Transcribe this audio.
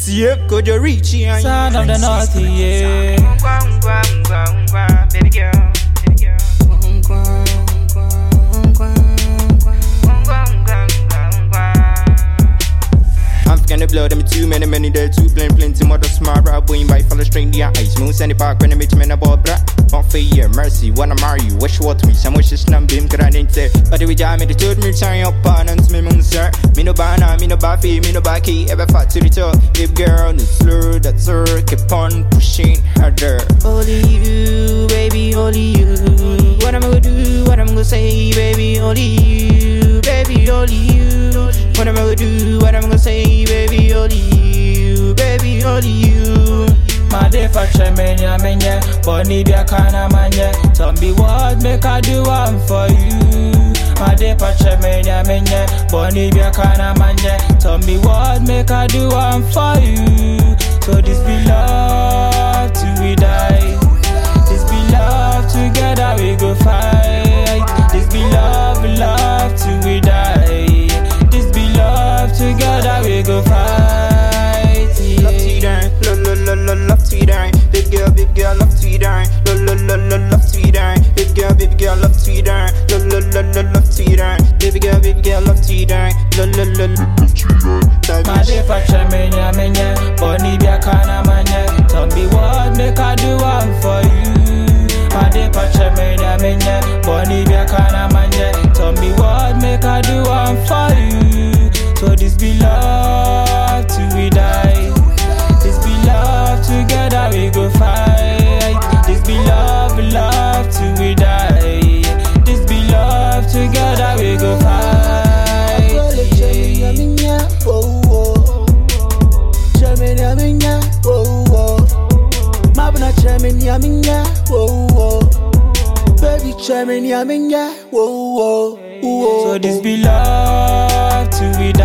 Yeah, could you reach here? Sound of the North, yeah. Baby girl. I'm freaking the blood, them too many there, too plenty mother smart rap, boy, by follow straight the eyes, moon sandy park when I meet me in a bob bra. Not for year, mercy, wanna marry you, wish what me, some wishes none beam, cause I didn't say, but the way I made the third me turn up on and me moon sir. Me no banana, me no baffy, me no backy, ever fat to the top. If girl, the slur, that's her, keep on pushing harder. Only you, baby, only you. What I'm gonna do, what I'm gonna say, baby, only you, baby, only you. What I'm gonna do, what I'm gonna say, baby, only you, baby, only you. My day for tremenya menye, Bonnie be a kana manye. Tell me what make I do one for you. My day for tremenya menye, Bonnie be a kana manye. Tell me what make I do one for you. So this be love till we die. This be love together we go fight. This be love, love till we die. This be love together we go fight. Love to die, big girl, love to die, love to die, big girl, love to die, love to die, baby girl, love to die, my day for tremenya menye, Bonnie be a kana manye. Tell me what make I do one for you. My day for tremenya menye, Bonnie be a kana manye. Tell me what make I do one for you. So this be love till we die. This be love together we go fight. This be love, love till we die. This be love together we go fight. So this be love till we die.